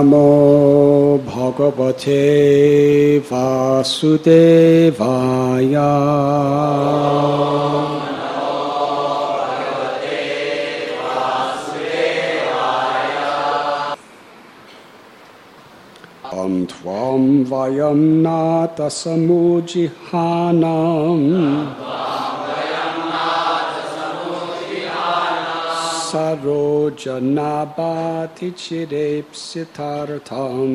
Namo Bhagavate Vasudevaya. Tvam vayam nata samujihanam Sarojanabhati chirepsitartham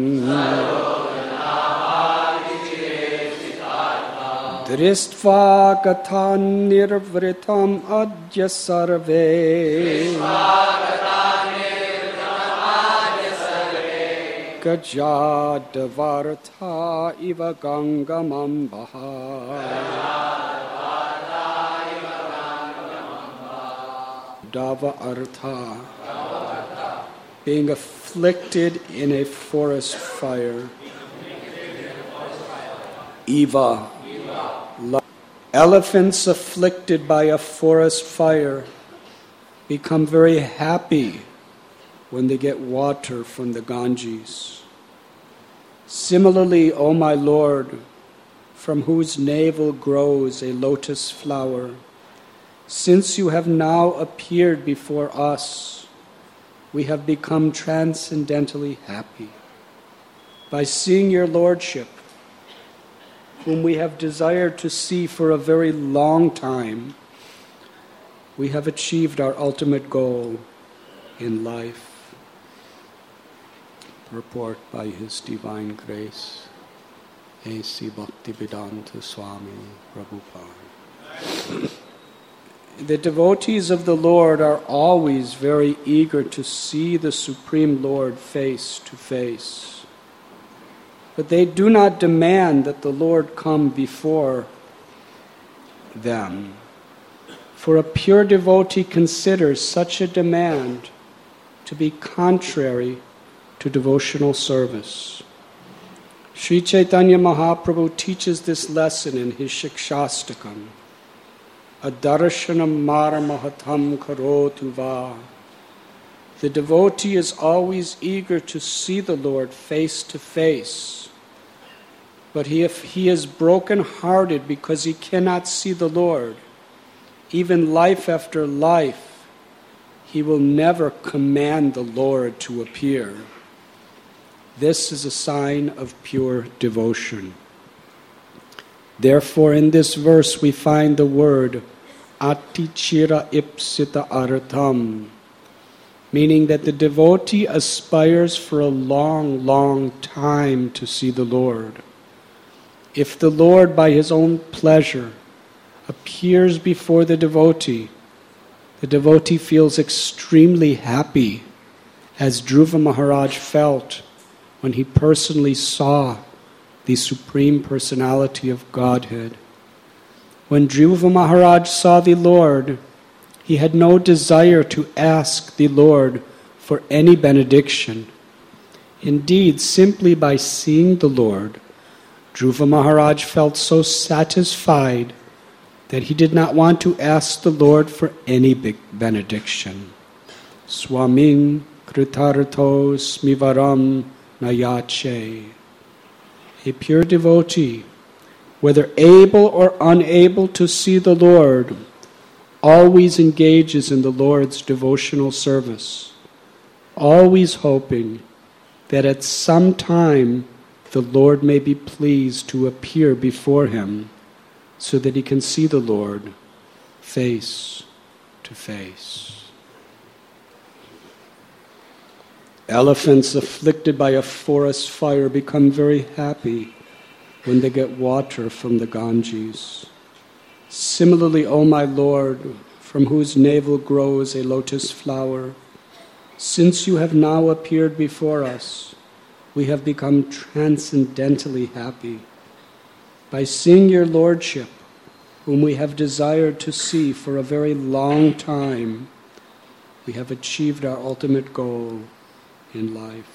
Dristva gatan nirvritam adya sarve Gajadavartha iva gangamam baha Dava artha, being afflicted in a forest fire. Eva, elephants afflicted by a forest fire become very happy when they get water from the Ganges. Similarly, O my Lord, from whose navel grows a lotus flower, since you have now appeared before us, we have become transcendently happy. By seeing your Lordship, whom we have desired to see for a very long time, we have achieved our ultimate goal in life. Purport by His Divine Grace, A.C. Bhaktivedanta Swami Prabhupada. The devotees of the Lord are always very eager to see the Supreme Lord face to face. But they do not demand that the Lord come before them. For a pure devotee considers such a demand to be contrary to devotional service. Sri Chaitanya Mahaprabhu teaches this lesson in his Shikshastakam. Adarshanam maramahatam karotu va. The devotee is always eager to see the Lord face to face. But if he is broken-hearted because he cannot see the Lord, even life after life, he will never command the Lord to appear. This is a sign of pure devotion. Therefore, in this verse we find the word atichira ipsita artham, meaning that the devotee aspires for a long, long time to see the Lord. If the Lord, by His own pleasure, appears before the devotee feels extremely happy, as Dhruva Maharaj felt when he personally saw the Supreme Personality of Godhead. When Dhruva Maharaj saw the Lord, he had no desire to ask the Lord for any benediction. Indeed, simply by seeing the Lord, Dhruva Maharaj felt so satisfied that he did not want to ask the Lord for any big benediction. Swaming kritartho smivaram nayache. A pure devotee, whether able or unable to see the Lord, always engages in the Lord's devotional service, always hoping that at some time the Lord may be pleased to appear before him so that he can see the Lord face to face. Elephants afflicted by a forest fire become very happy when they get water from the Ganges. Similarly, O my Lord, from whose navel grows a lotus flower, since you have now appeared before us, we have become transcendently happy. By seeing your Lordship, whom we have desired to see for a very long time, we have achieved our ultimate goal in life.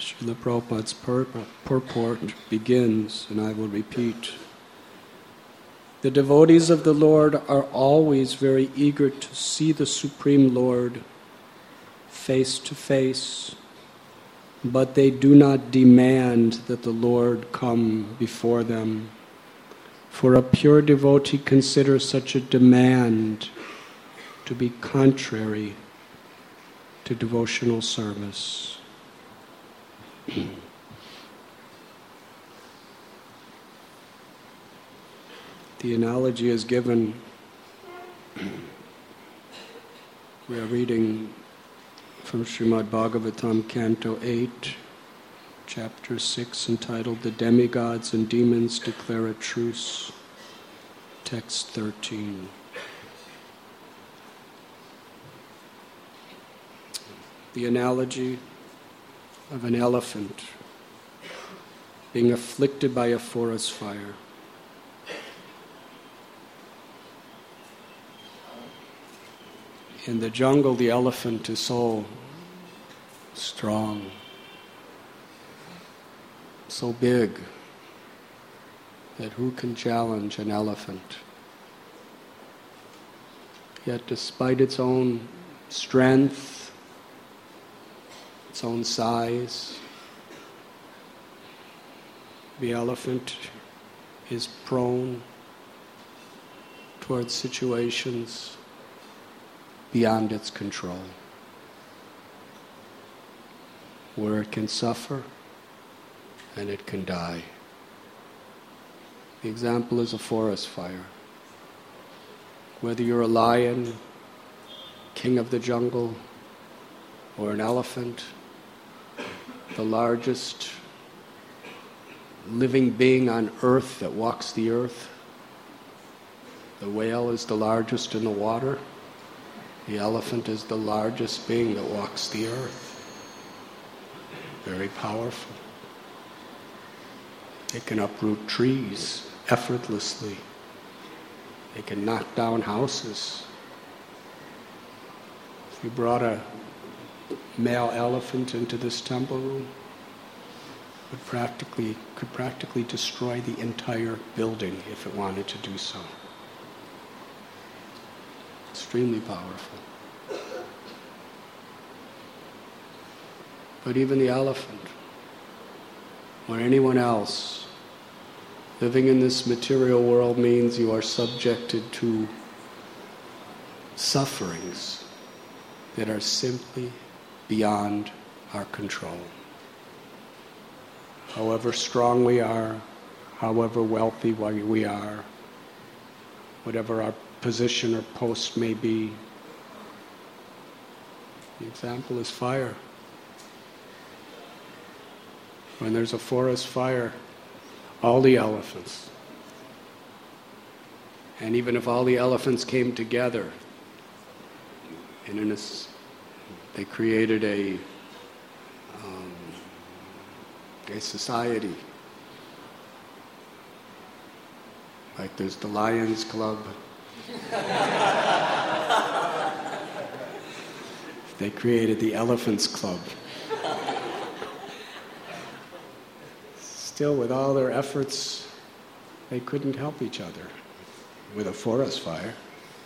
Srila Prabhupada's purport begins, and I will repeat. The devotees of the Lord are always very eager to see the Supreme Lord face to face, but they do not demand that the Lord come before them. For a pure devotee considers such a demand to be contrary to devotional service. The analogy is given, we are reading from Srimad Bhagavatam, Canto 8, Chapter 6, entitled The Demigods and Demons Declare a Truce, Text 13. The analogy of an elephant being afflicted by a forest fire. In the jungle, the elephant is so strong, so big, that who can challenge an elephant? Yet despite its own strength, its own size, the elephant is prone towards situations beyond its control, where it can suffer and it can die. The example is a forest fire. Whether you're a lion, king of the jungle, or an elephant, the largest living being on earth that walks the earth, the whale is the largest in the water. The elephant is the largest being that walks the earth. Very powerful. It can uproot trees effortlessly. It can knock down houses. If you brought a male elephant into this temple room, it could practically destroy the entire building if it wanted to do so. Extremely powerful. But even the elephant, or anyone else, living in this material world means you are subjected to sufferings that are simply beyond our control. However strong we are, however wealthy we are, whatever our position or post may be. The example is fire. When there's a forest fire, all the elephants, and even if all the elephants came together, and they created a society, like there's the Lions Club. They created the Elephants Club. Still, with all their efforts, they couldn't help each other with a forest fire.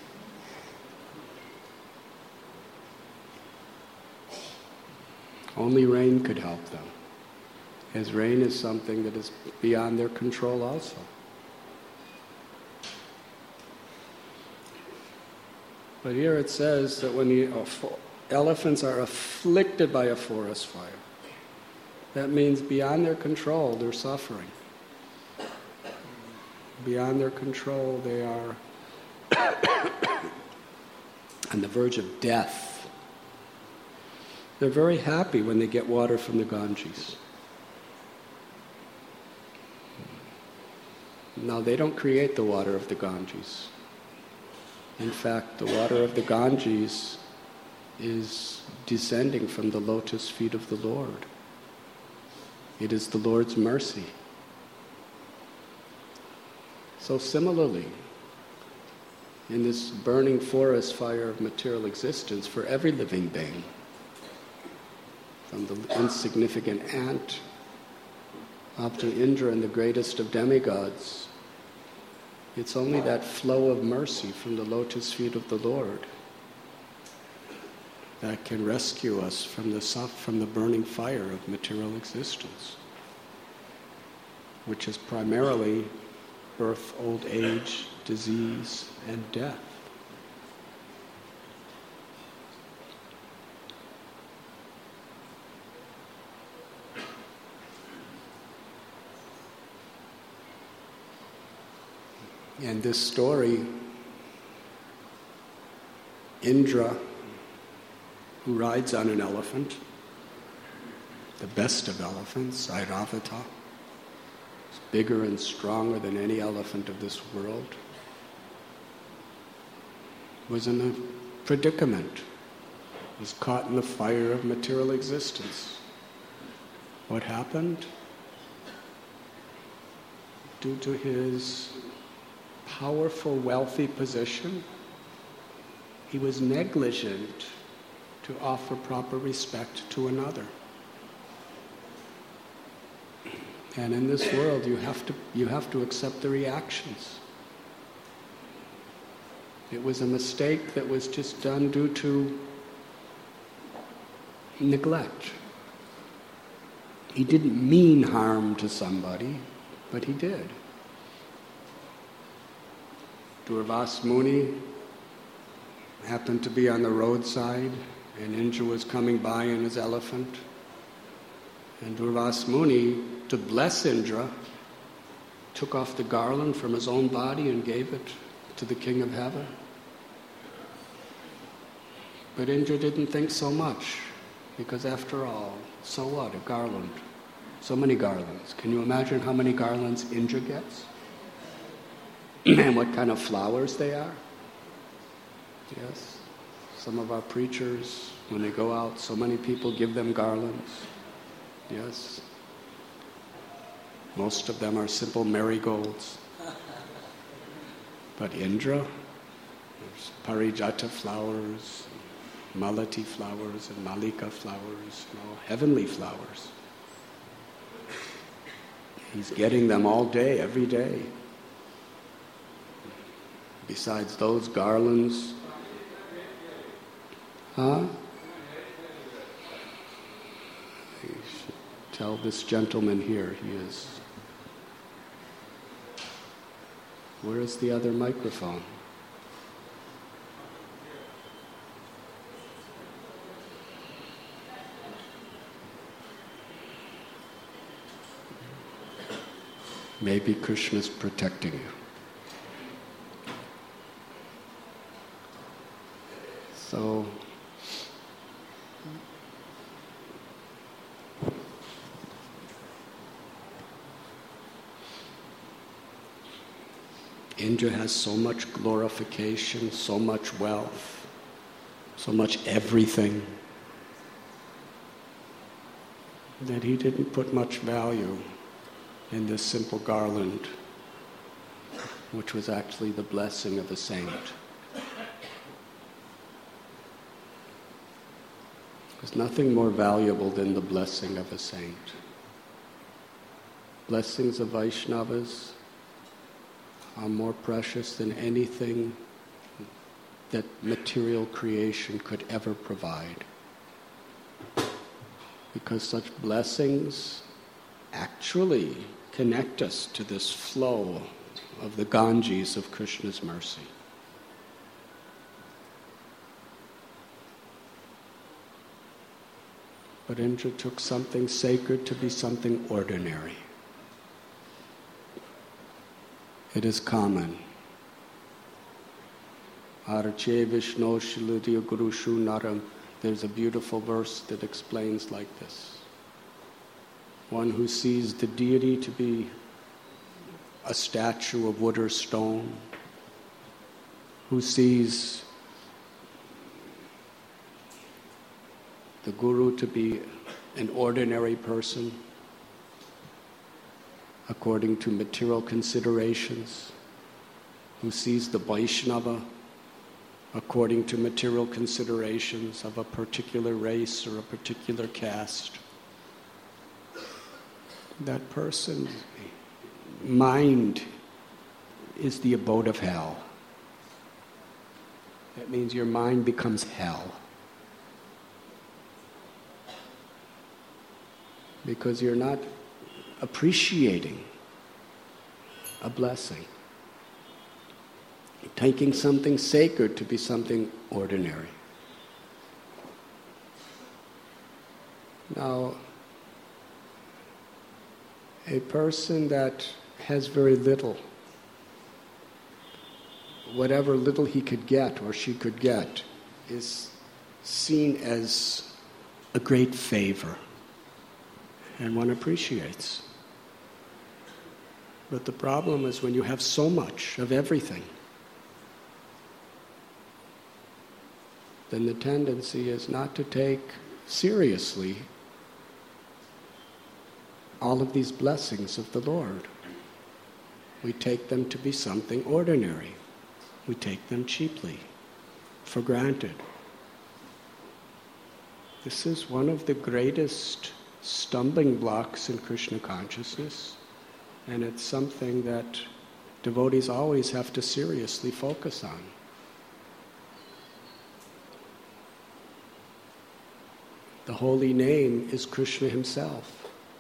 Only rain could help them, as rain is something that is beyond their control also. But here it says that when the elephants are afflicted by a forest fire, that means beyond their control, they're suffering. Beyond their control, they are on the verge of death. They're very happy when they get water from the Ganges. Now, they don't create the water of the Ganges. In fact, the water of the Ganges is descending from the lotus feet of the Lord. It is the Lord's mercy. So similarly, in this burning forest fire of material existence, for every living being, from the insignificant ant up to Indra and the greatest of demigods. It's only that flow of mercy from the lotus feet of the Lord that can rescue us from the burning fire of material existence, which is primarily birth, old age, disease, and death. And this story, Indra, who rides on an elephant, the best of elephants, Airavata, is bigger and stronger than any elephant of this world, was in a predicament, was caught in the fire of material existence. What happened? Due to his powerful, wealthy position, he was negligent to offer proper respect to another. And in this world, you have to accept the reactions. It was a mistake that was just done due to neglect. He didn't mean harm to somebody, but he did. Durvas Muni happened to be on the roadside, and Indra was coming by in his elephant. And Durvas Muni, to bless Indra, took off the garland from his own body and gave it to the king of heaven. But Indra didn't think so much, because after all, so what, a garland? So many garlands. Can you imagine how many garlands Indra gets? And what kind of flowers they are? Yes. Some of our preachers, when they go out, so many people give them garlands. Yes. Most of them are simple marigolds. But Indra, there's parijata flowers, malati flowers, and malika flowers, heavenly flowers. He's getting them all day, every day. Besides those garlands, you should tell this gentleman here, he is. Where is the other microphone? Maybe Krishna's protecting you. So, Indra has so much glorification, so much wealth, so much everything, that he didn't put much value in this simple garland, which was actually the blessing of a saint. There's nothing more valuable than the blessing of a saint. Blessings of Vaishnavas are more precious than anything that material creation could ever provide. Because such blessings actually connect us to this flow of the Ganges of Krishna's mercy. But Indra took something sacred to be something ordinary. It is common. Arche Vishno Shiludya Gurushu Naram. There's a beautiful verse that explains like this. One who sees the deity to be a statue of wood or stone, who sees the guru to be an ordinary person according to material considerations, who sees the Vaishnava according to material considerations of a particular race or a particular caste. That person's mind is the abode of hell. That means your mind becomes hell. Because you're not appreciating a blessing. You're taking something sacred to be something ordinary. Now, a person that has very little, whatever little he could get or she could get, is seen as a great favor, and one appreciates. But the problem is when you have so much of everything, then the tendency is not to take seriously all of these blessings of the Lord. We take them to be something ordinary. We take them cheaply, for granted. This is one of the greatest stumbling blocks in Krishna consciousness, and it's something that devotees always have to seriously focus on. The holy name is Krishna himself.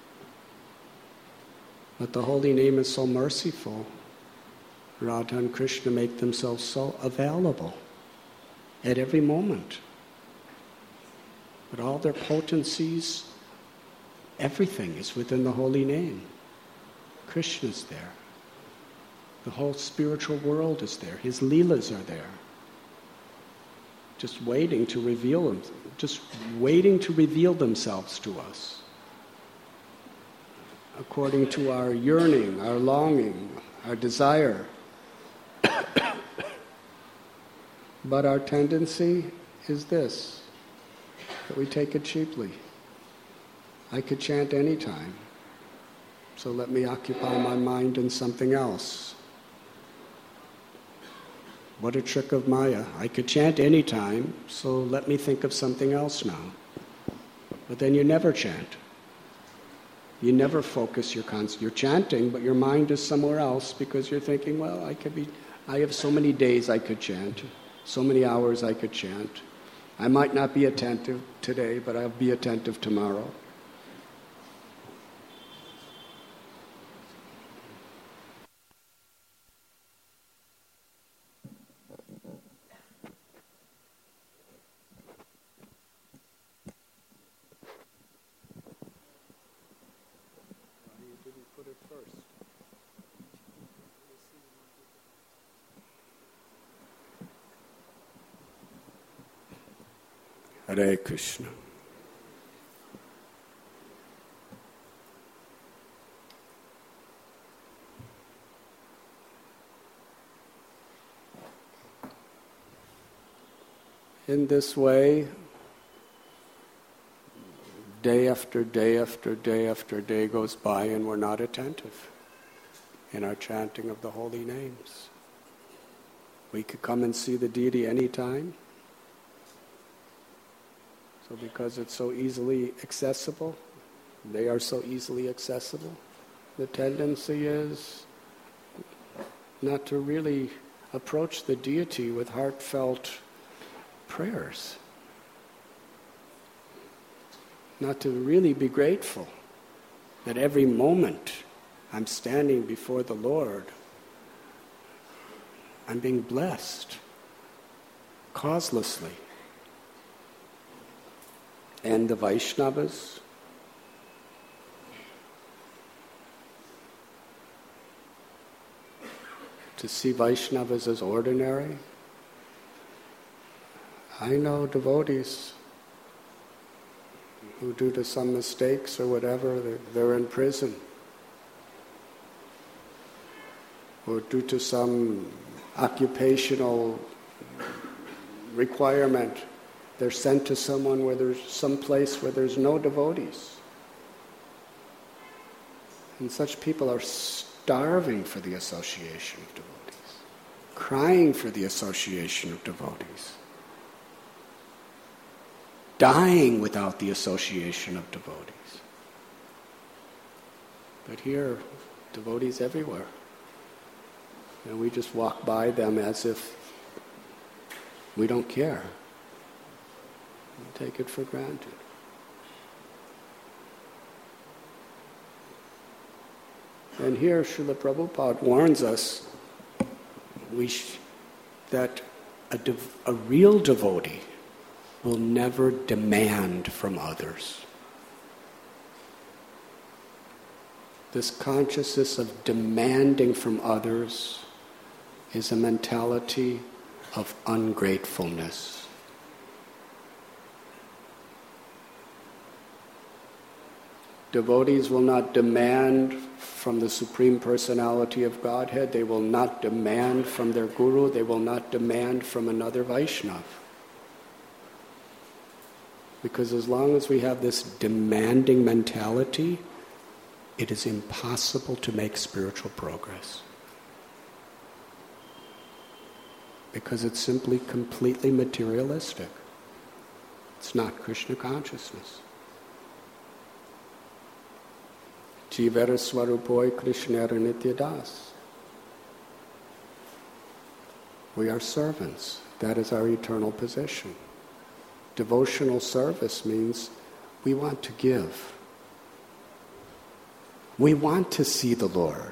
But the holy name is so merciful. Radha and Krishna make themselves so available at every moment. But all their potencies, everything is within the holy name. Krishna's there. The whole spiritual world is there. His leelas are there. Just waiting to reveal them, just waiting to reveal themselves to us. According to our yearning, our longing, our desire. But our tendency is this, that we take it cheaply. I could chant any time, so let me occupy my mind in something else. What a trick of Maya. I could chant any time, so let me think of something else now. But then you never chant. You never focus you're chanting, but your mind is somewhere else because you're thinking, well, I have so many days I could chant, so many hours I could chant. I might not be attentive today, but I'll be attentive tomorrow. Hare Krishna. In this way, day after day after day after day goes by and we're not attentive in our chanting of the holy names. We could come and see the deity anytime. So because it's so easily accessible, they are so easily accessible, the tendency is not to really approach the deity with heartfelt prayers. Not to really be grateful that every moment I'm standing before the Lord, I'm being blessed causelessly. And the Vaishnavas, to see Vaishnavas as ordinary. I know devotees who, due to some mistakes or whatever, they're in prison. Or due to some occupational requirement, they're sent to some place where there's no devotees. And such people are starving for the association of devotees, crying for the association of devotees, dying without the association of devotees. But here, devotees everywhere. And we just walk by them as if we don't care. We take it for granted. And here Srila Prabhupada warns us that a real devotee will never demand from others. This consciousness of demanding from others is a mentality of ungratefulness. Devotees will not demand from the Supreme Personality of Godhead. They will not demand from their Guru. They will not demand from another Vaishnava. Because as long as we have this demanding mentality, it is impossible to make spiritual progress. Because it's simply completely materialistic. It's not Krishna consciousness. Jivara Swarupoi Krishnara Nityadas. We are servants. That is our eternal position. Devotional service means we want to give. We want to see the Lord.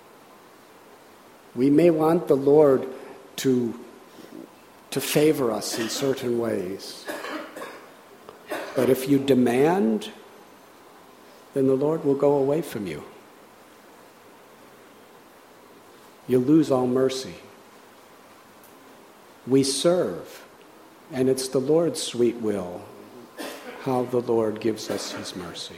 We may want the Lord to favor us in certain ways. But if you demand, then the Lord will go away from you. You lose all mercy. We serve, and it's the Lord's sweet will how the Lord gives us His mercy.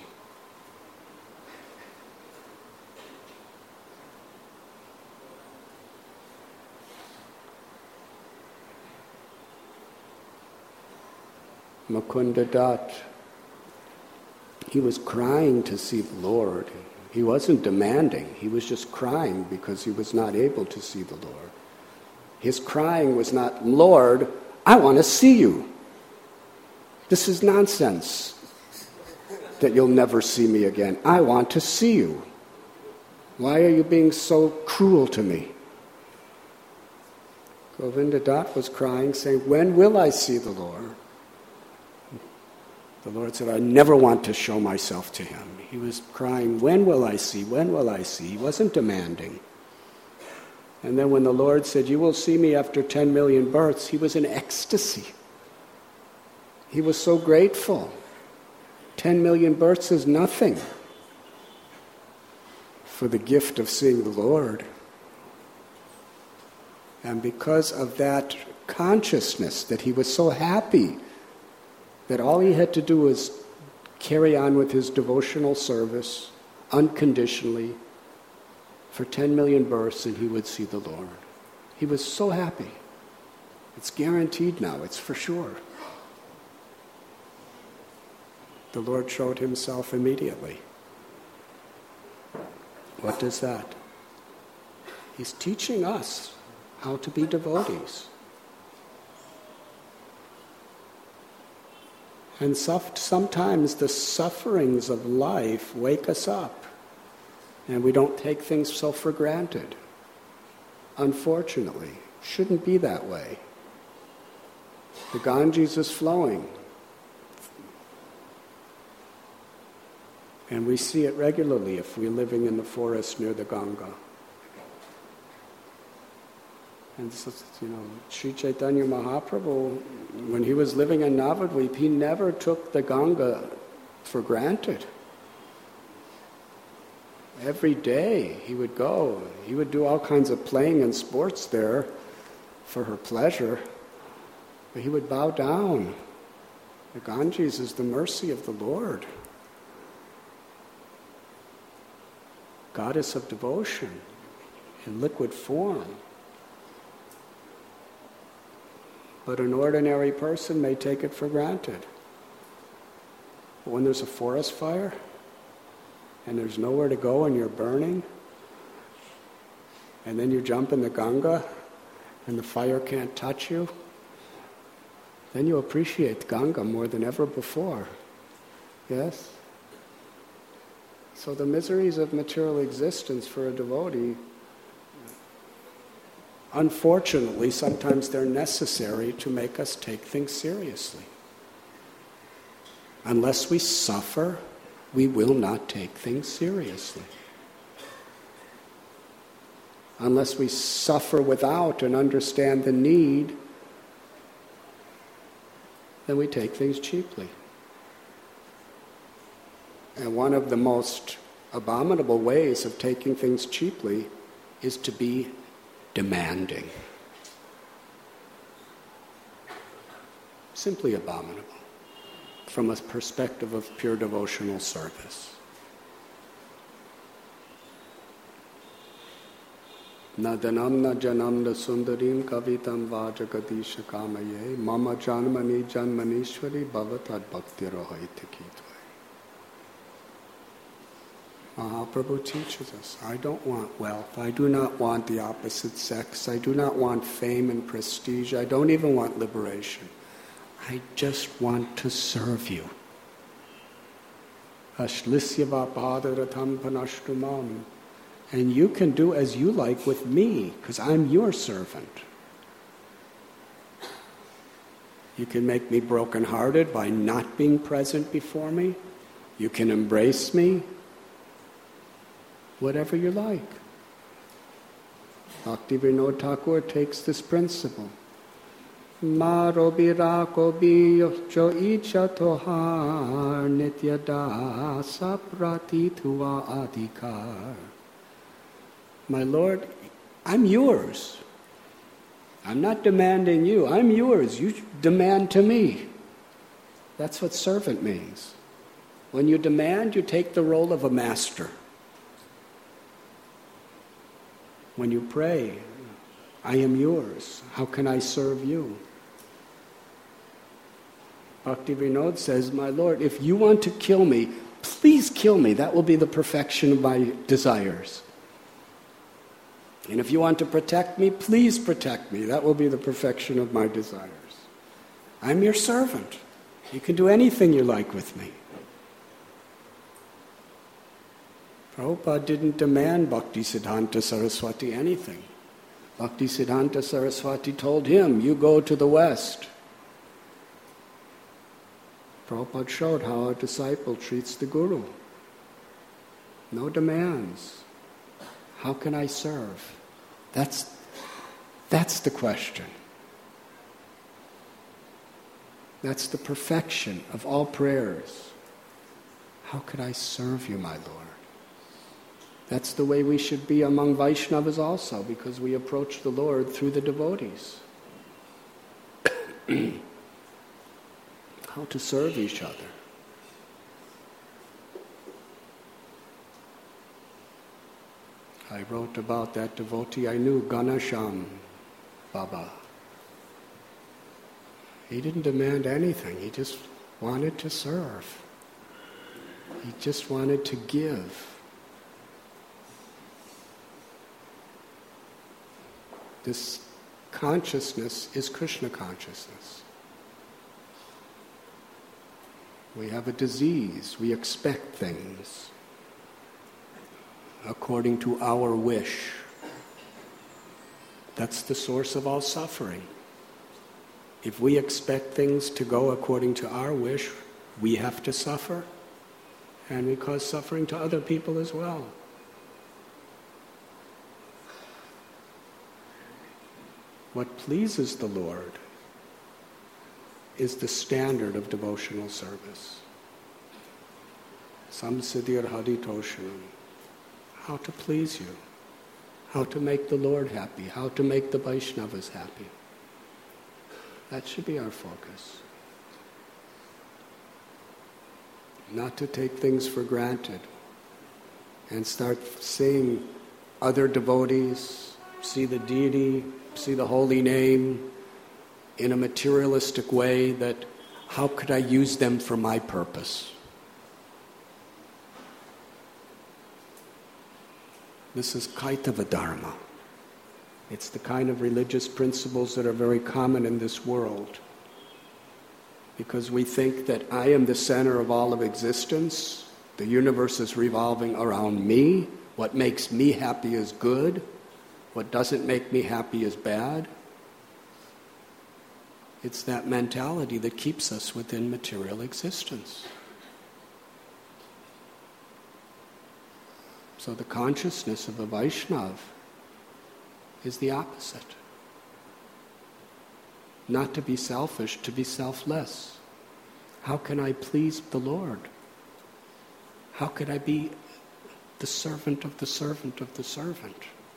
Mukunda Dutt, he was crying to see the Lord. He wasn't demanding. He was just crying because he was not able to see the Lord. His crying was not, Lord, I want to see you. This is nonsense that you'll never see me again. I want to see you. Why are you being so cruel to me? Govinda Dutt was crying, saying, when will I see the Lord? The Lord said, I never want to show myself to him. He was crying, when will I see? When will I see? He wasn't demanding. And then when the Lord said, you will see me after 10 million births, he was in ecstasy. He was so grateful. 10 million births is nothing for the gift of seeing the Lord. And because of that consciousness that he was so happy that all he had to do was carry on with his devotional service unconditionally for 10 million births and he would see the Lord. He was so happy. It's guaranteed now, it's for sure. The Lord showed himself immediately. What does that? He's teaching us how to be devotees. And sometimes the sufferings of life wake us up, and we don't take things so for granted. Unfortunately, shouldn't be that way. The Ganges is flowing, and we see it regularly if we're living in the forest near the Ganga. And so, Sri Chaitanya Mahaprabhu, when he was living in Navadvip, he never took the Ganga for granted. Every day he would go. He would do all kinds of playing and sports there for her pleasure. But he would bow down. The Ganges is the mercy of the Lord. Goddess of devotion in liquid form. But an ordinary person may take it for granted. But when there's a forest fire, and there's nowhere to go and you're burning, and then you jump in the Ganga, and the fire can't touch you, then you appreciate Ganga more than ever before. Yes? So the miseries of material existence for a devotee, unfortunately, sometimes they're necessary to make us take things seriously. Unless we suffer, we will not take things seriously. Unless we suffer without and understand the need, then we take things cheaply. And one of the most abominable ways of taking things cheaply is to be demanding. Simply abominable from a perspective of pure devotional service. Na danam na janam na sundarim kavitam vajagadisha kamaye mama janmani janmanishwari bhavatad bhakti rohaiti kitva. Mahaprabhu teaches us, I don't want wealth, I do not want the opposite sex, I do not want fame and prestige, I don't even want liberation. I just want to serve you. Ashlisyava padaratham panashtumam. And you can do as you like with me, because I'm your servant. You can make me brokenhearted by not being present before me. You can embrace me. Whatever you like. Bhaktivinoda Thakur takes this principle. Maro birako biyo icha tohar nityada saprati tuva adhikar. My Lord, I'm yours. I'm not demanding you. I'm yours. You demand to me. That's what servant means. When you demand, you take the role of a master. When you pray, I am yours. How can I serve you? Bhaktivinoda says, my Lord, if you want to kill me, please kill me. That will be the perfection of my desires. And if you want to protect me, please protect me. That will be the perfection of my desires. I'm your servant. You can do anything you like with me. Prabhupada didn't demand Bhaktisiddhanta Saraswati anything. Bhaktisiddhanta Saraswati told him, you go to the West. Prabhupada showed how a disciple treats the Guru. No demands. How can I serve? That's the question. That's the perfection of all prayers. How could I serve you, my Lord? That's the way we should be among Vaishnavas also, because we approach the Lord through the devotees. How to serve each other. I wrote about that devotee I knew, Ganasham Baba. He didn't demand anything. He just wanted to serve. He just wanted to give. This consciousness is Krishna consciousness. We have a disease. We expect things according to our wish. That's the source of all suffering. If we expect things to go according to our wish, we have to suffer, and we cause suffering to other people as well. What pleases the Lord is the standard of devotional service. Samsiddhir haditoshanam. How to please you, how to make the Lord happy, how to make the Vaishnavas happy. That should be our focus. Not to take things for granted and start seeing other devotees, see the deity, see the holy name in a materialistic way that how could I use them for my purpose? This is Kaitava Dharma. It's the kind of religious principles that are very common in this world. Because we think that I am the center of all of existence, the universe is revolving around me, what makes me happy is good, what doesn't make me happy is bad. It's that mentality that keeps us within material existence. So the consciousness of a Vaishnava is the opposite. Not to be selfish, to be selfless. How can I please the Lord? How could I be the servant of the servant of the servant?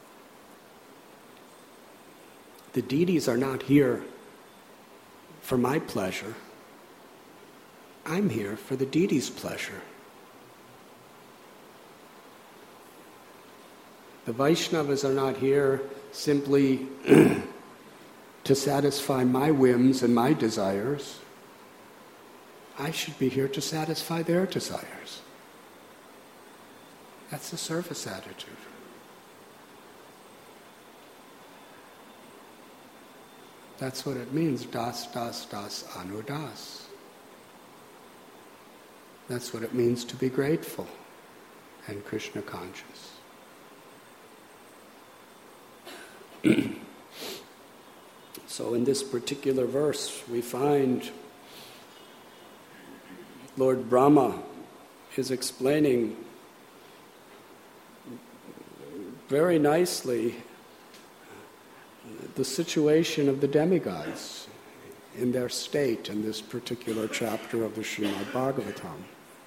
The deities are not here for my pleasure. I'm here for the deities' pleasure. The Vaishnavas are not here simply to satisfy my whims and my desires. I should be here to satisfy their desires. That's the service attitude. That's what it means, das, das, das, anudas. That's what it means to be grateful and Krishna conscious. So in this particular verse, we find Lord Brahma is explaining very nicely the situation of the demigods in their state in this particular chapter of the Srimad Bhagavatam.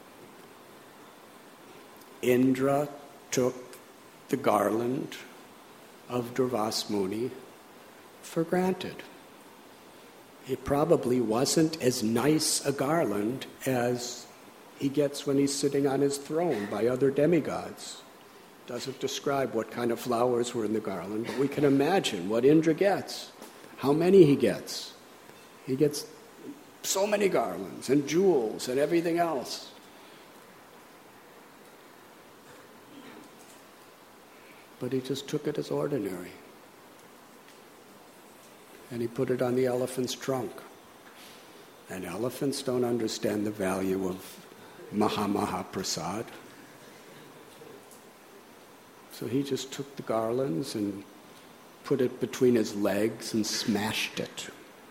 Indra took the garland of Durvas Muni for granted. It probably wasn't as nice a garland as he gets when he's sitting on his throne by other demigods. Doesn't describe what kind of flowers were in the garland, but we can imagine what Indra gets, how many he gets. He gets so many garlands and jewels and everything else. But he just took it as ordinary. And he put it on the elephant's trunk. And elephants don't understand the value of Maha Prasad. So he just took the garlands and put it between his legs and smashed it.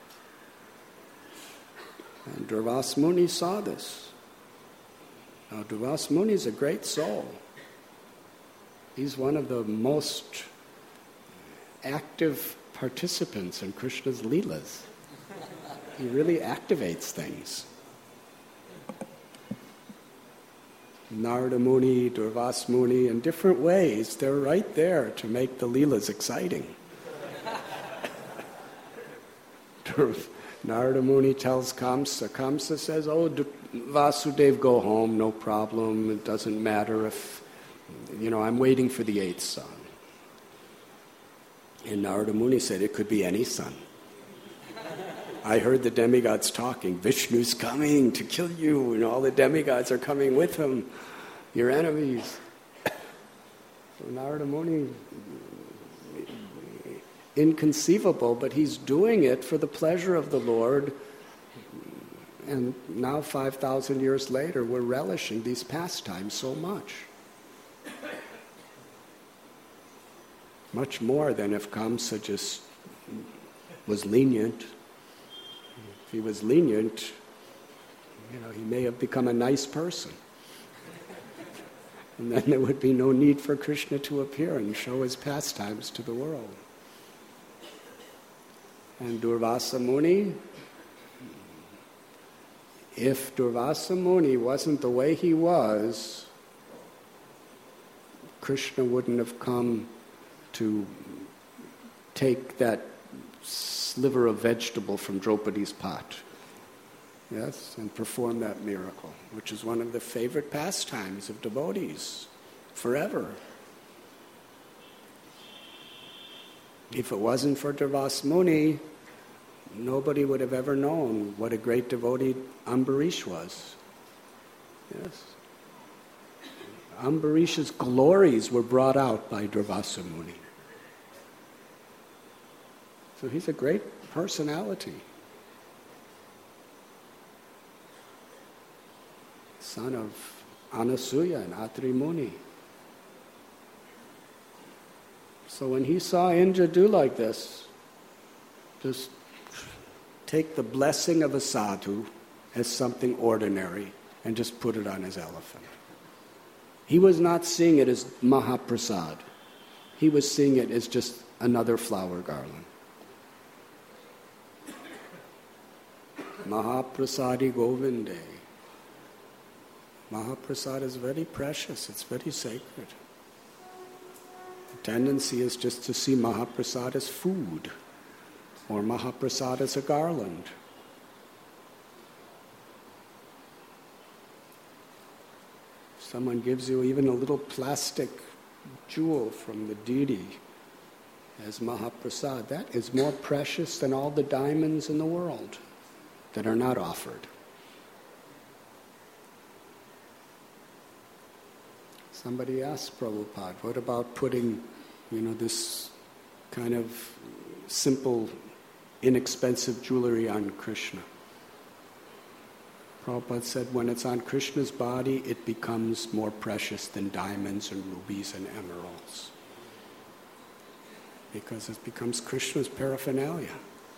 And Durvas Muni saw this. Now Durvas Muni is a great soul. He's one of the most active participants in Krishna's Leelas. He really activates things. Narada Muni, Durvas Muni, in different ways, they're right there to make the Leelas exciting. Narada Muni tells Kamsa. Kamsa says, "Oh, Vasudev, go home, no problem. It doesn't matter if, I'm waiting for the 8th son." And Narada Muni said, "It could be any son. I heard the demigods talking. Vishnu's coming to kill you, and all the demigods are coming with him, your enemies." So Narada Muni, inconceivable, but he's doing it for the pleasure of the Lord. And now 5,000 years later, we're relishing these pastimes so much. Much more than if Kamsa just was lenient. If he was lenient, he may have become a nice person. And then there would be no need for Krishna to appear and show his pastimes to the world. And Durvasa Muni, if Durvasa Muni wasn't the way he was, Krishna wouldn't have come to take that sliver of vegetable from Draupadi's pot, yes, and perform that miracle, which is one of the favorite pastimes of devotees forever. If it wasn't for Durvas Muni, nobody would have ever known what a great devotee Ambarish was. Yes. Ambarish's glories were brought out by Durvasa Muni. So he's a great personality. Son of Anasuya and Atri Muni. So when he saw Indra do like this, just take the blessing of a sadhu as something ordinary and just put it on his elephant. He was not seeing it as Mahaprasad. He was seeing it as just another flower garland. Mahaprasadi Govinde. Mahaprasad is very precious, it's very sacred. The tendency is just to see Mahaprasad as food, or Mahaprasad as a garland. Someone gives you even a little plastic jewel from the deity as Mahaprasad. That is more precious than all the diamonds in the world that are not offered. Somebody asked Prabhupada, what about putting, this kind of simple, inexpensive jewelry on Krishna? Prabhupada said, when it's on Krishna's body, it becomes more precious than diamonds and rubies and emeralds. Because it becomes Krishna's paraphernalia.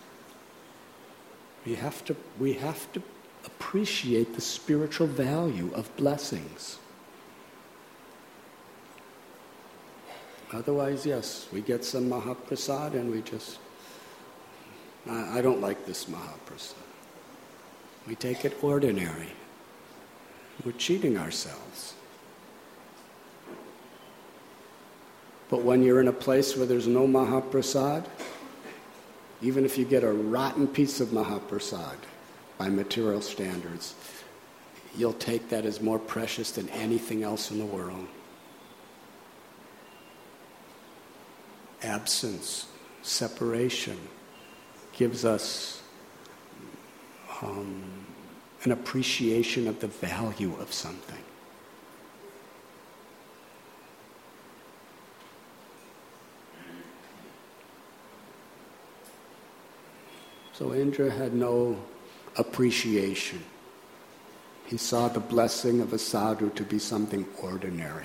We have to appreciate the spiritual value of blessings. Otherwise, yes, we get some Mahaprasad and we just, I don't like this Mahaprasad. We take it ordinary. We're cheating ourselves. But when you're in a place where there's no Mahaprasad, even if you get a rotten piece of Mahaprasad by material standards, you'll take that as more precious than anything else in the world. Absence, separation, gives us an appreciation of the value of something. So Indra had no appreciation. He saw the blessing of a sadhu to be something ordinary.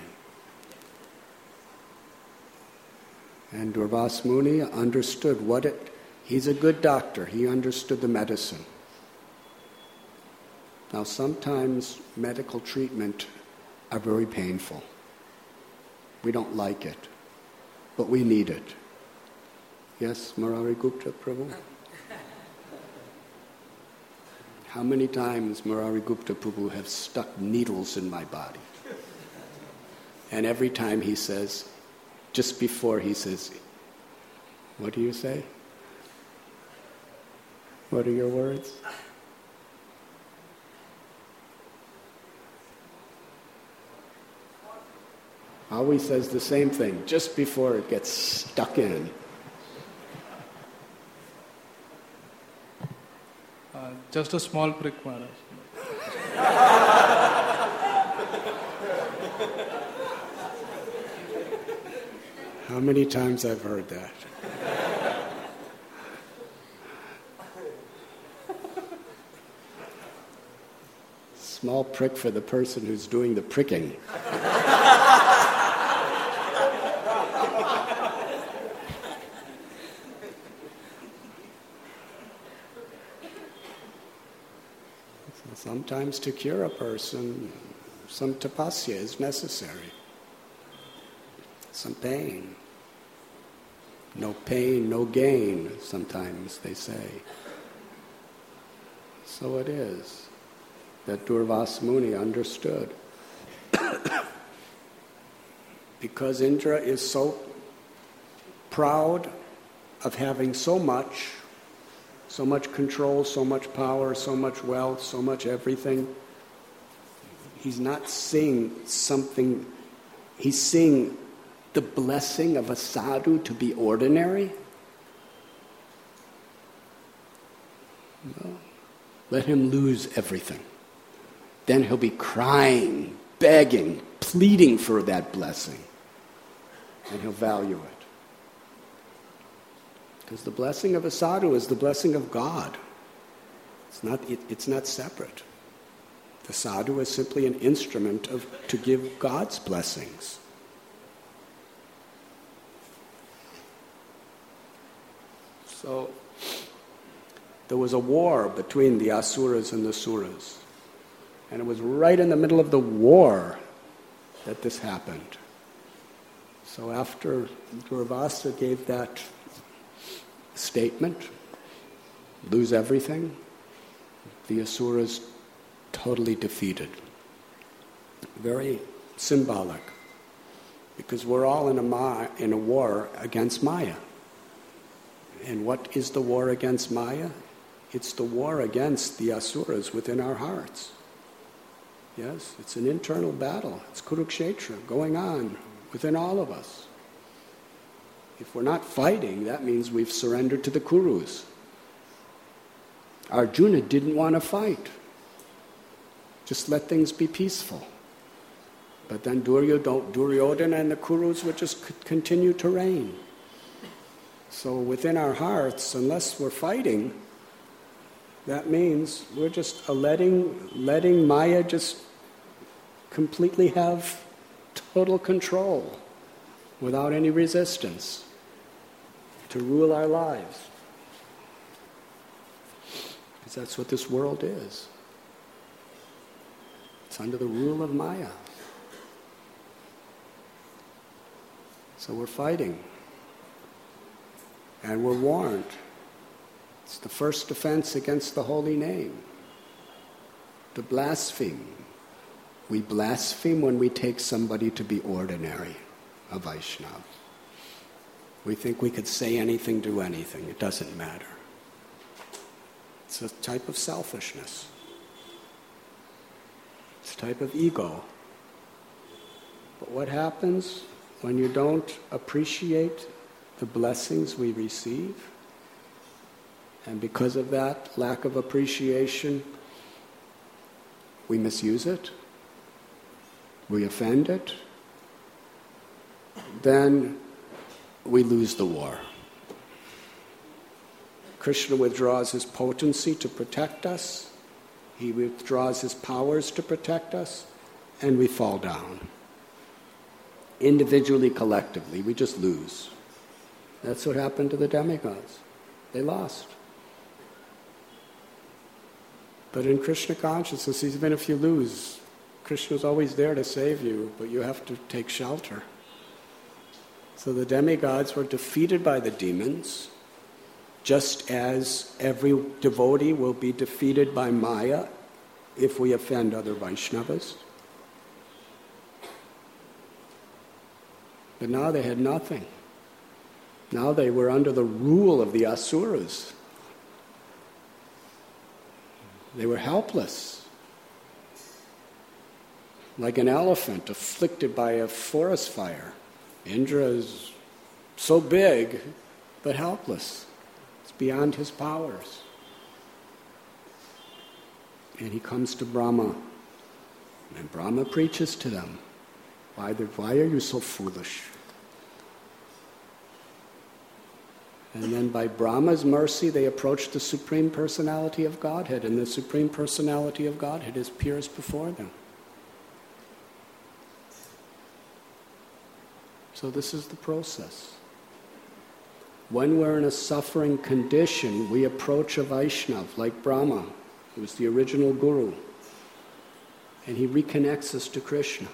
And Durvas Muni understood he's a good doctor, he understood the medicine. Now sometimes medical treatment are very painful. We don't like it, but we need it. Yes, Murari Gupta Prabhu? How many times Murari Gupta Prabhu have stuck needles in my body? And every time he says, just before he says, what do you say? What are your words? Always says the same thing, just before it gets stuck in. Just a small prick, Maharaj. How many times I've heard that? Small prick for the person who's doing the pricking. Sometimes to cure a person, some tapasya is necessary. Some pain. No pain, no gain, sometimes they say. So it is that Durvas Muni understood. Because Indra is so proud of having so much control, so much power, so much wealth, so much everything. He's not seeing something, he's seeing the blessing of a sadhu to be ordinary. Well, let him lose everything. Then he'll be crying, begging, pleading for that blessing. And he'll value it. Because the blessing of a sadhu is the blessing of God. It's not separate. The sadhu is simply an instrument to give God's blessings. So, there was a war between the asuras and the suras. And it was right in the middle of the war that this happened. So after Durvasa gave that statement, lose everything, the asuras totally defeated. Very symbolic. Because we're all in a war against Maya. And what is the war against Maya? It's the war against the asuras within our hearts. Yes, it's an internal battle. It's Kurukshetra going on within all of us. If we're not fighting, that means we've surrendered to the Kurus. Arjuna didn't want to fight. Just let things be peaceful. But then Duryodhana and the Kurus would just continue to reign. So within our hearts, unless we're fighting, that means we're just letting Maya just completely have total control without any resistance to rule our lives. Because that's what this world is. It's under the rule of Maya. So we're fighting. And we're warned. It's the first offense against the holy name. To blaspheme. We blaspheme when we take somebody to be ordinary, a Vaishnava. We think we could say anything, do anything. It doesn't matter. It's a type of selfishness. It's a type of ego. But what happens when you don't appreciate the blessings we receive? And because of that lack of appreciation, we misuse it, we offend it, then we lose the war. Krishna withdraws his potency to protect us, he withdraws his powers to protect us, and we fall down. Individually, collectively, we just lose. That's what happened to the demigods. They lost. But in Krishna consciousness, even if you lose, Krishna's always there to save you, but you have to take shelter. So the demigods were defeated by the demons, just as every devotee will be defeated by Maya if we offend other Vaishnavas. But now they had nothing. Now they were under the rule of the asuras. They were helpless. Like an elephant afflicted by a forest fire. Indra is so big, but helpless. It's beyond his powers. And he comes to Brahma. And Brahma preaches to them. Why are you so foolish? And then by Brahma's mercy, they approach the Supreme Personality of Godhead, and the Supreme Personality of Godhead appears before them. So this is the process. When we're in a suffering condition, we approach a Vaishnava, like Brahma, who was the original guru, and he reconnects us to Krishna.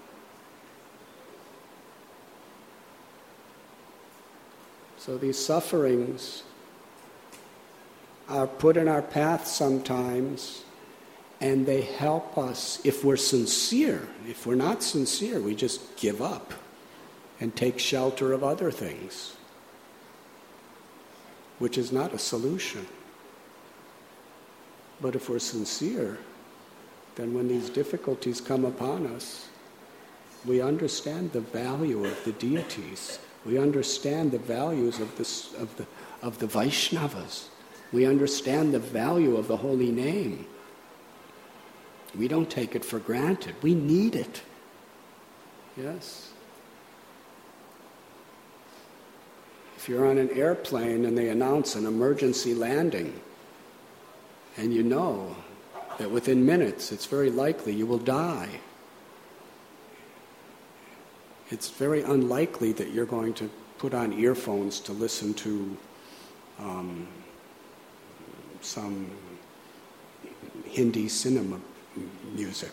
So these sufferings are put in our path sometimes, and they help us if we're sincere. If we're not sincere, we just give up and take shelter of other things, which is not a solution. But if we're sincere, then when these difficulties come upon us, we understand the value of the deities. We understand the values of the Vaishnavas. We understand the value of the holy name. We don't take it for granted. We need it. Yes. If If you're on an airplane and they announce an emergency landing, and you know that within minutes it's very likely you will die, it's very unlikely that you're going to put on earphones to listen to some Hindi cinema music.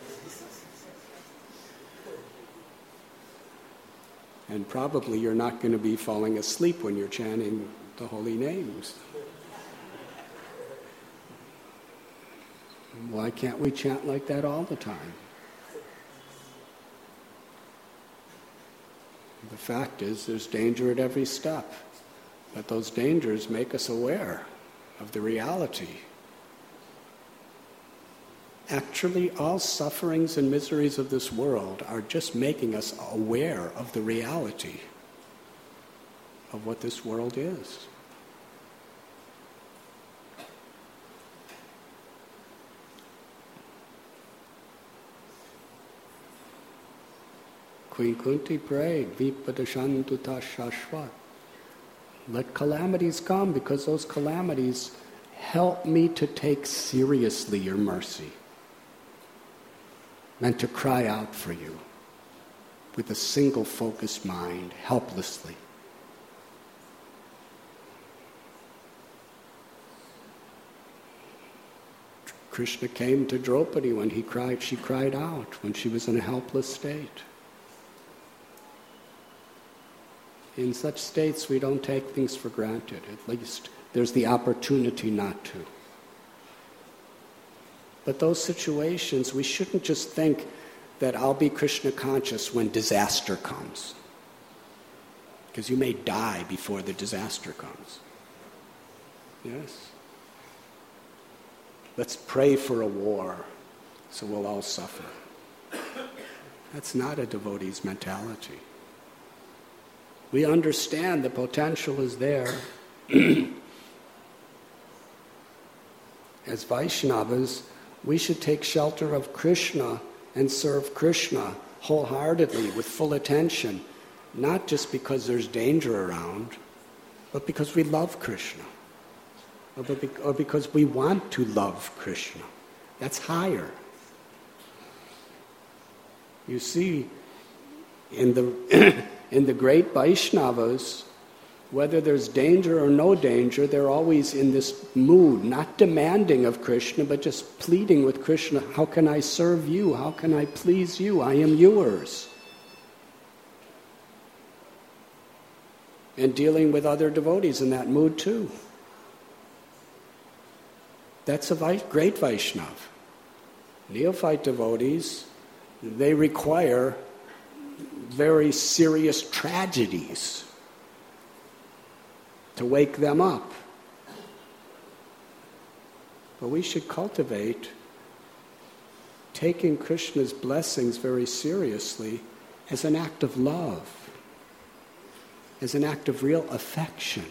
And probably you're not going to be falling asleep when you're chanting the holy names. Why can't we chant like that all the time? The fact is, there's danger at every step, but those dangers make us aware of the reality. Actually, all sufferings and miseries of this world are just making us aware of the reality of what this world is. Queen Kunti prayed, Vipadashantuta Shashvat. Let calamities come, because those calamities help me to take seriously your mercy and to cry out for you with a single focused mind, helplessly. Krishna came to Draupadi when she cried out, when she was in a helpless state. In such states, we don't take things for granted. At least there's the opportunity not to. But those situations, we shouldn't just think that I'll be Krishna conscious when disaster comes. Because you may die before the disaster comes. Yes? Let's pray for a war, so we'll all suffer. That's not a devotee's mentality. We understand the potential is there. As Vaishnavas, we should take shelter of Krishna and serve Krishna wholeheartedly with full attention, not just because there's danger around, but because we love Krishna, or because we want to love Krishna. That's higher. You see, in the great Vaishnavas, whether there's danger or no danger, they're always in this mood, not demanding of Krishna, but just pleading with Krishna, how can I serve you? How can I please you? I am yours. And dealing with other devotees in that mood too. That's a great Vaishnav. Neophyte devotees, they require very serious tragedies to wake them up. But we should cultivate taking Krishna's blessings very seriously as an act of love, as an act of real affection,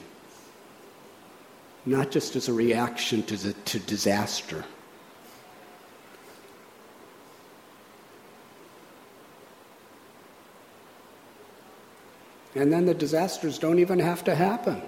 not just as a reaction to disaster. And then the disasters don't even have to happen.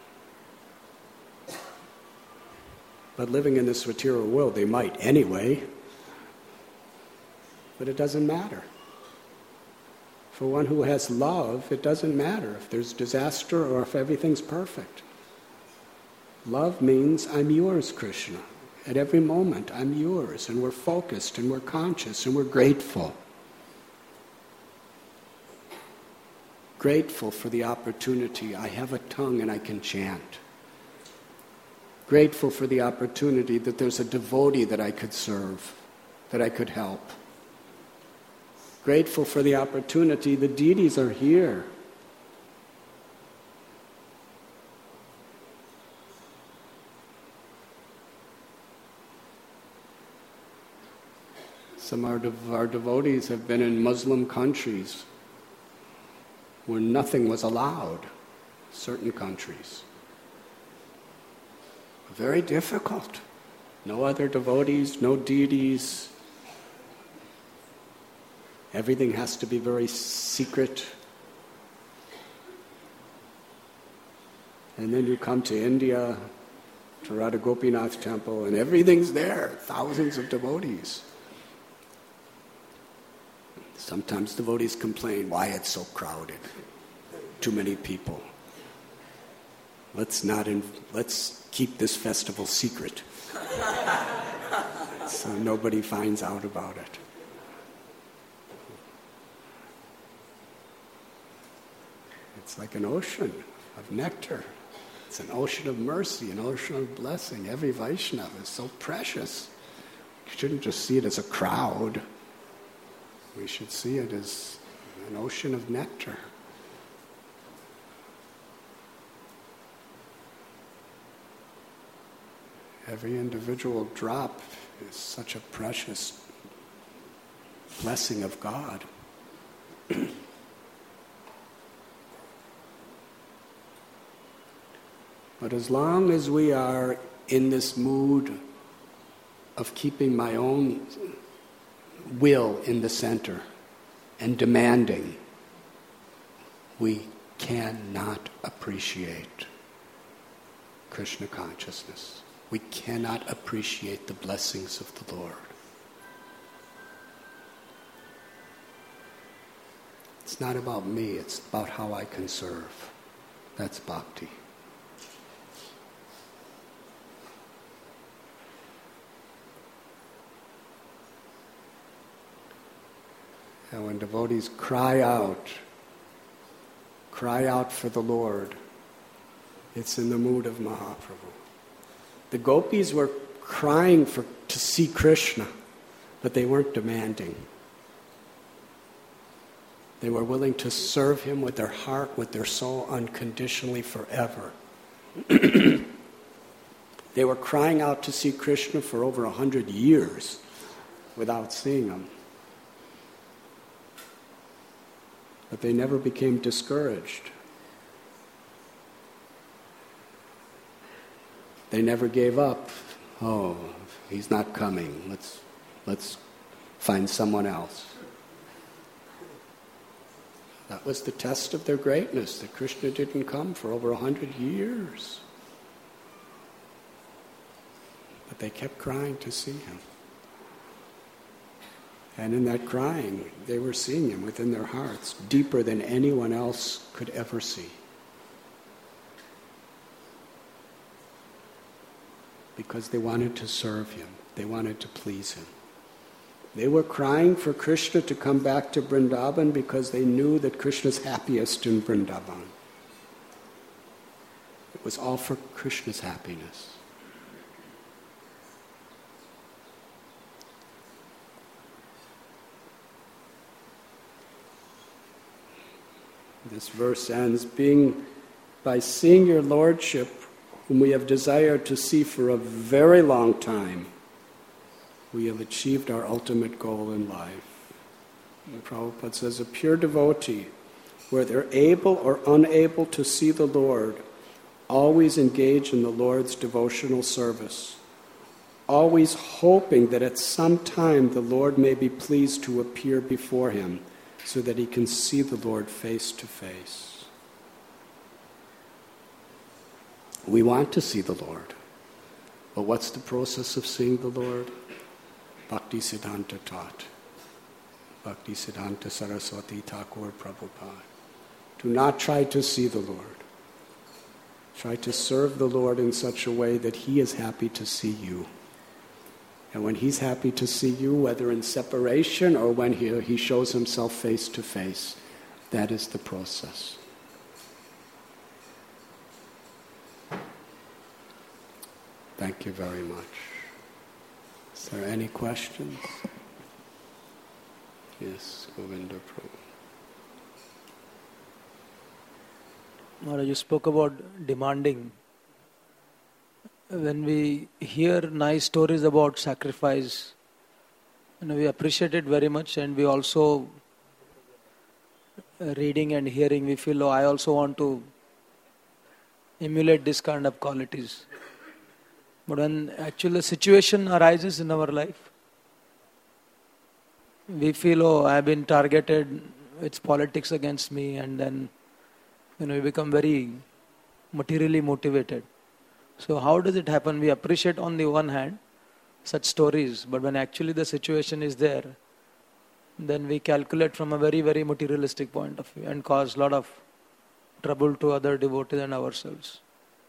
But living in this material world, they might anyway. But it doesn't matter. For one who has love, it doesn't matter if there's disaster or if everything's perfect. Love means I'm yours, Krishna. At every moment, I'm yours. And we're focused, and we're conscious, and we're grateful. Grateful for the opportunity. I have a tongue and I can chant. Grateful for the opportunity that there's a devotee that I could serve, that I could help. Grateful for the opportunity the deities are here. Some of our devotees have been in Muslim countries where nothing was allowed, certain countries. Very difficult. No other devotees, no deities. Everything has to be very secret. And then you come to India, to Radha Gopinath temple, and everything's there, thousands of devotees. Sometimes devotees complain, why it's so crowded, too many people. Let's keep this festival secret, so nobody finds out about it. It's like an ocean of nectar. It's an ocean of mercy, an ocean of blessing. Every Vaishnava is so precious. You shouldn't just see it as a crowd. We should see it as an ocean of nectar. Every individual drop is such a precious blessing of God. But as long as we are in this mood of keeping my own will in the center and demanding, we cannot appreciate Krishna consciousness. We cannot appreciate the blessings of the Lord. It's not about me, it's about how I can serve. That's bhakti. And when devotees cry out for the Lord, it's in the mood of Mahaprabhu. The gopis were crying to see Krishna, but they weren't demanding. They were willing to serve him with their heart, with their soul, unconditionally forever. They were crying out to see Krishna for over 100 years without seeing him. But they never became discouraged. They never gave up. Oh, he's not coming. Let's find someone else. That was the test of their greatness, that Krishna didn't come for over 100 years. But they kept crying to see him. And in that crying, they were seeing him within their hearts, deeper than anyone else could ever see. Because they wanted to serve him. They wanted to please him. They were crying for Krishna to come back to Vrindavan because they knew that Krishna's happiest in Vrindavan. It was all for Krishna's happiness. This verse ends, by seeing your Lordship, whom we have desired to see for a very long time, we have achieved our ultimate goal in life. And Prabhupada says, a pure devotee, whether able or unable to see the Lord, always engage in the Lord's devotional service, always hoping that at some time the Lord may be pleased to appear before him, so that he can see the Lord face to face. We want to see the Lord. But what's the process of seeing the Lord? Bhakti Siddhanta taught. Bhakti Siddhanta Saraswati Thakur Prabhupada. Do not try to see the Lord. Try to serve the Lord in such a way that he is happy to see you. And when he's happy to see you, whether in separation or when he shows himself face to face, that is the process. Thank you very much. Is there any questions? Yes, Govinda Prabhu. Maharaj, you spoke about demanding. When we hear nice stories about sacrifice, we appreciate it very much, and we also, reading and hearing, we feel, I also want to emulate this kind of qualities. But when actually a situation arises in our life, we feel, I've been targeted, it's politics against me, and then we become very materially motivated. So how does it happen? We appreciate on the one hand such stories, but when actually the situation is there, then we calculate from a very, very materialistic point of view and cause a lot of trouble to other devotees and ourselves.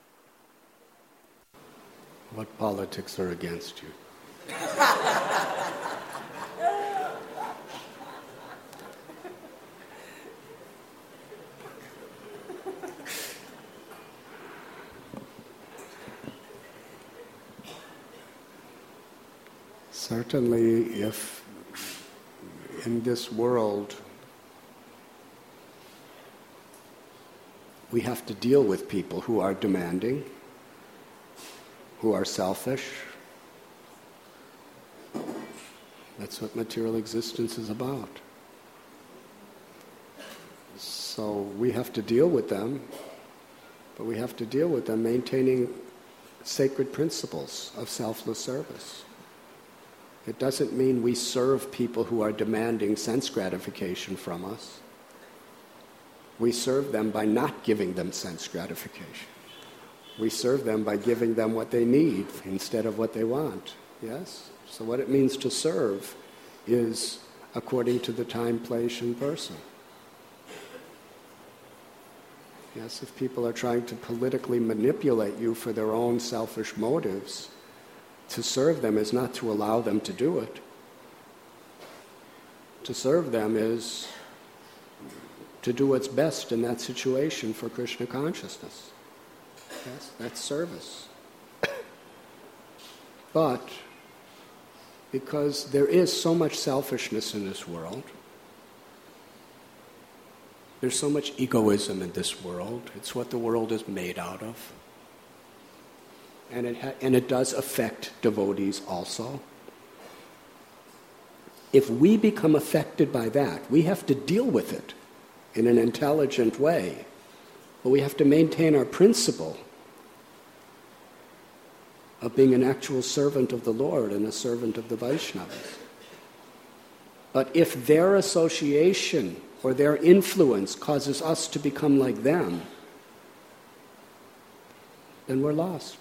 What politics are against you? Certainly, if in this world we have to deal with people who are demanding, who are selfish, that's what material existence is about. So we have to deal with them, but we have to deal with them maintaining sacred principles of selfless service. It doesn't mean we serve people who are demanding sense gratification from us. We serve them by not giving them sense gratification. We serve them by giving them what they need instead of what they want. Yes? So what it means to serve is according to the time, place, and person. Yes, if people are trying to politically manipulate you for their own selfish motives, to serve them is not to allow them to do it. To serve them is to do what's best in that situation for Krishna consciousness. Yes, that's service. But because there is so much selfishness in this world, there's so much egoism in this world, it's what the world is made out of. And it does affect devotees also. If we become affected by that, we have to deal with it in an intelligent way. But we have to maintain our principle of being an actual servant of the Lord and a servant of the Vaishnavas. But if their association or their influence causes us to become like them, then we're lost.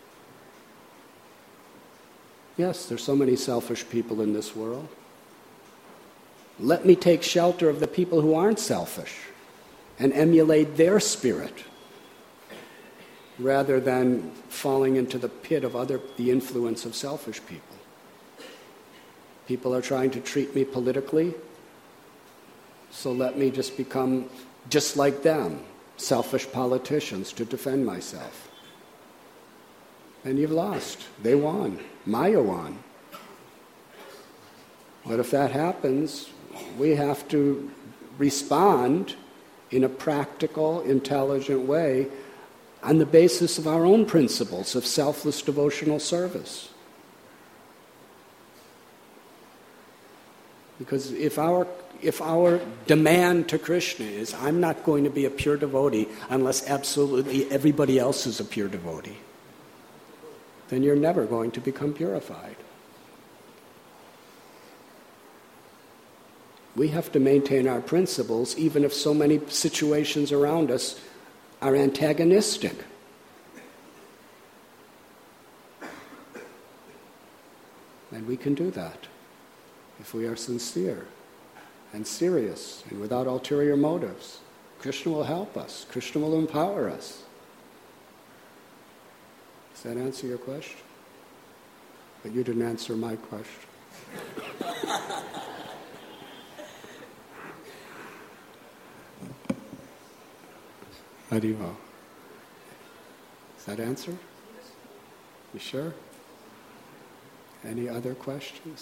Yes, there's so many selfish people in this world. Let me take shelter of the people who aren't selfish and emulate their spirit rather than falling into the pit of the influence of selfish people. People are trying to treat me politically, so let me just become just like them, selfish politicians, to defend myself. And you've lost. They won. Maya won. But if that happens, we have to respond in a practical, intelligent way on the basis of our own principles of selfless devotional service. Because if our demand to Krishna is, I'm not going to be a pure devotee unless absolutely everybody else is a pure devotee, then you're never going to become purified. We have to maintain our principles even if so many situations around us are antagonistic. And we can do that if we are sincere and serious and without ulterior motives. Krishna will help us. Krishna will empower us. Does that answer your question? But you didn't answer my question. Hariva. Is that answered? You sure? Any other questions?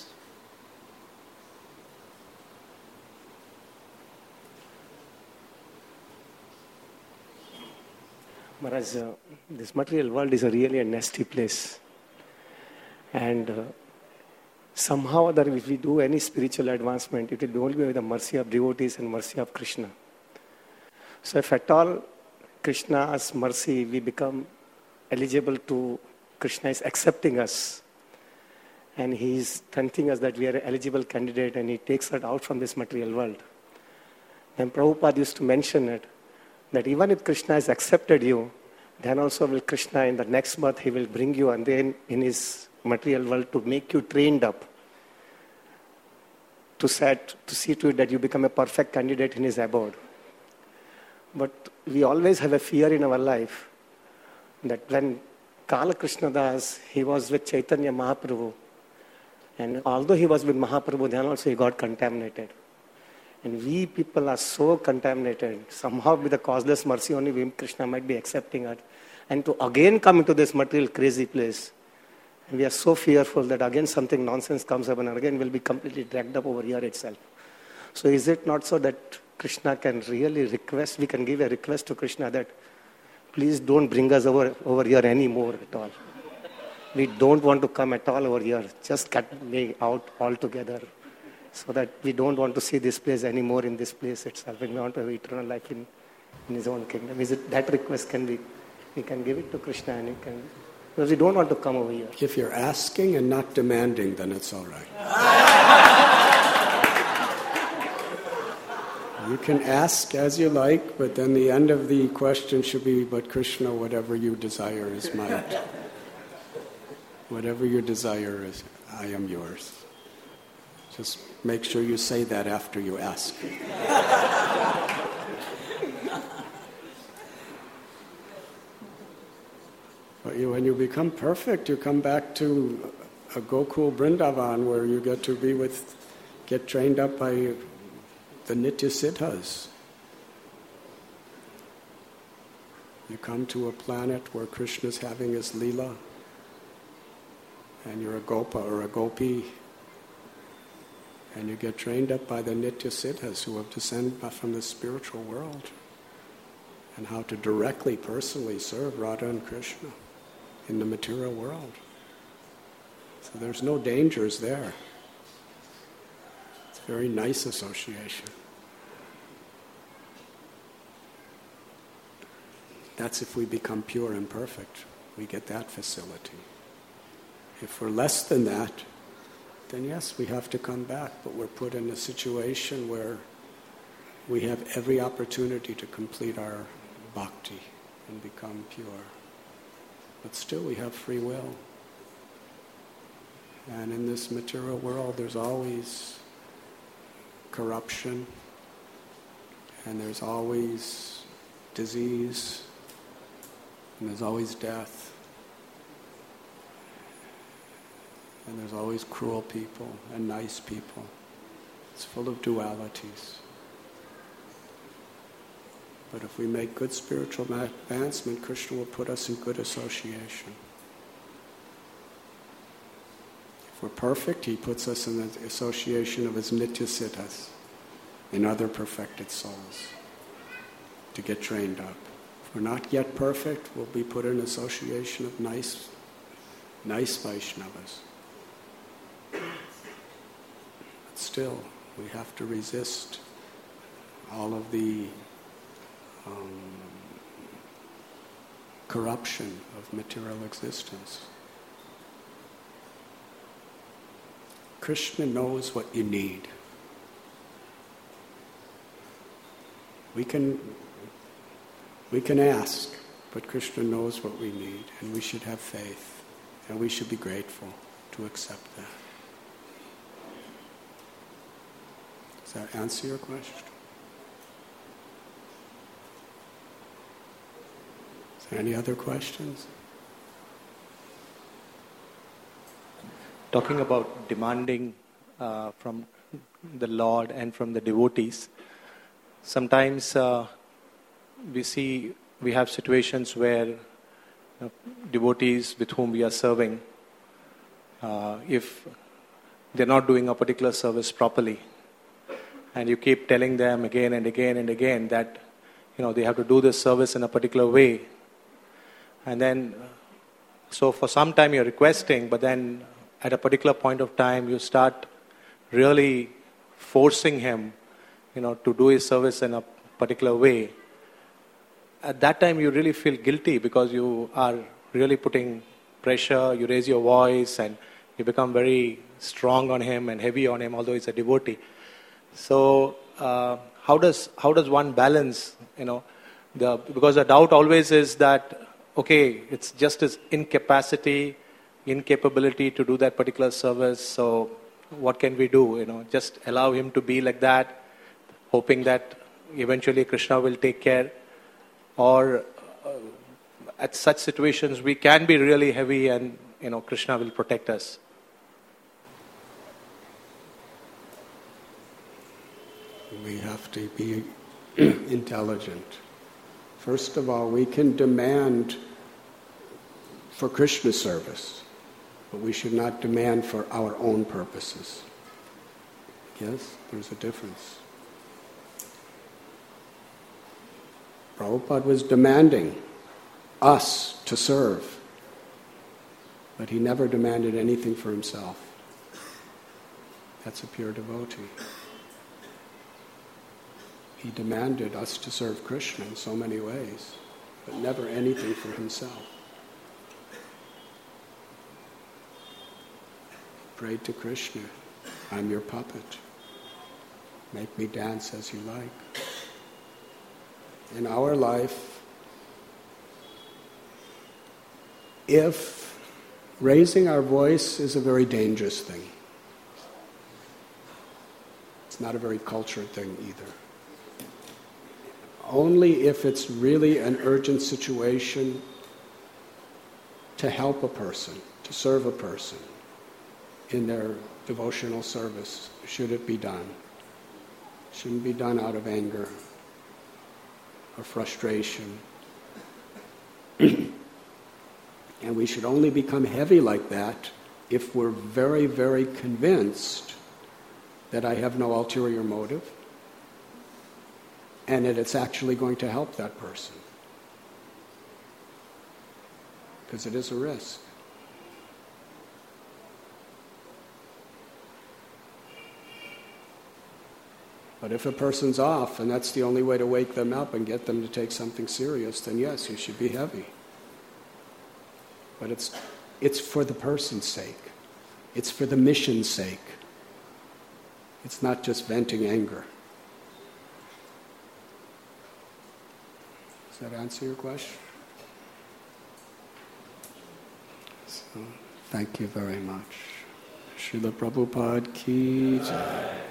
Maharaj, this material world is really a nasty place. And somehow or other, if we do any spiritual advancement, it will be only with the mercy of devotees and mercy of Krishna. So if at all Krishna's mercy, we become eligible to, Krishna is accepting us, and he is telling us that we are an eligible candidate, and he takes us out from this material world. And Prabhupada used to mention it, that even if Krishna has accepted you, then also will Krishna in the next birth, he will bring you and then in his material world to make you trained up, to see to it that you become a perfect candidate in his abode. But we always have a fear in our life that when Kala Krishna Das, he was with Chaitanya Mahaprabhu, and although he was with Mahaprabhu, then also he got contaminated. And we people are so contaminated. Somehow with the causeless mercy only Krishna might be accepting us. And to again come into this material crazy place. And we are so fearful that again something nonsense comes up and again we'll be completely dragged up over here itself. So is it not so that Krishna can really request, we can give a request to Krishna that please don't bring us over here anymore at all. We don't want to come at all over here. Just cut me out altogether. So that we don't want to see this place anymore in this place itself. And we want to have eternal life in his own kingdom. Is it that request we can give it to Krishna and because we don't want to come over here. If you're asking and not demanding, then it's all right. You can ask as you like, but then the end of the question should be, but Krishna, whatever you desire is mine. Whatever your desire is, I am yours. Just make sure you say that after you ask. But when you become perfect, you come back to a Gokul Vrindavan where you get trained up by the Nitya Siddhas. You come to a planet where Krishna's having his Leela, and you're a Gopa or a Gopi, and you get trained up by the Nitya Siddhas who have descended from the spiritual world, and how to directly, personally serve Radha and Krishna in the material world. So there's no dangers there. It's a very nice association. That's if we become pure and perfect. We get that facility. If we're less than that, then yes, we have to come back, but we're put in a situation where we have every opportunity to complete our bhakti and become pure. But still we have free will. And in this material world there's always corruption, and there's always disease, and there's always death. And there's always cruel people and nice people. It's full of dualities. But if we make good spiritual advancement, Krishna will put us in good association. If we're perfect, he puts us in the association of his Nitya Siddhas, in other perfected souls, to get trained up. If we're not yet perfect, we'll be put in association of nice Vaishnavas. But still, we have to resist all of the corruption of material existence. Krishna knows what you need. We can ask, but Krishna knows what we need, and we should have faith, and we should be grateful to accept that. Does that answer your question? Is there any other questions? Talking about demanding from the Lord and from the devotees, sometimes we have situations where devotees with whom we are serving, if they're not doing a particular service properly, and you keep telling them again and again and again that they have to do this service in a particular way, and then so for some time you're requesting, but then at a particular point of time you start really forcing him to do his service in a particular way. At that time you really feel guilty because you are really putting pressure, you raise your voice and you become very strong on him and heavy on him, although he's a devotee. So how does one balance, because the doubt always is that, okay, it's just his incapability to do that particular service, so what can we do? Just allow him to be like that, hoping that eventually Krishna will take care. Or at such situations, we can be really heavy and, Krishna will protect us. We have to be intelligent. First of all, we can demand for Krishna service, but we should not demand for our own purposes. Yes, there's a difference. Prabhupada was demanding us to serve, but he never demanded anything for himself. That's a pure devotee. He demanded us to serve Krishna in so many ways, but never anything for himself. Prayed to Krishna, I'm your puppet. Make me dance as you like. In our life, if raising our voice is a very dangerous thing, it's not a very cultured thing either. Only if it's really an urgent situation to help a person, to serve a person in their devotional service should it be done. It shouldn't be done out of anger or frustration. And we should only become heavy like that if we're very, very convinced that I have no ulterior motive and that it's actually going to help that person. Because it is a risk. But if a person's off and that's the only way to wake them up and get them to take something serious, then yes, you should be heavy. But it's for the person's sake. It's for the mission's sake. It's not just venting anger. Does that answer your question? So, thank you very much. Srila Prabhupada ki jai.